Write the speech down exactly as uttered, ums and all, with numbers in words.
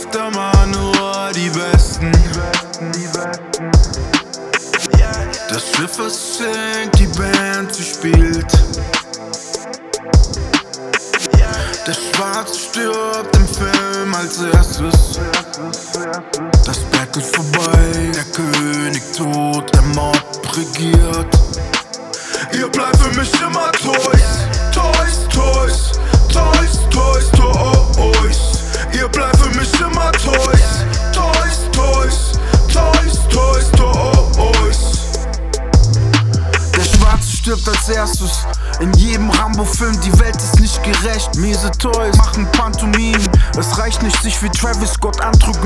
immer nur die Besten. Das Schiff es sinkt, die Band sie spielt. Der Schwarze stirbt im Film als erstes. Das Battle vorbei, der König tot, der Mord regiert. Ihr bleibt für mich immer Toys, Toys, Toys, Toys, Toys, Toys. Ihr bleibt für mich immer Toys, Toys, Toys, Toys, Toys, Toys. Der Schwarze stirbt als erstes. In jedem Rambo-Film, die Welt ist nicht gerecht. Miese Toys machen Pantomimen. Es reicht nicht, sich wie Travis Scott Antrug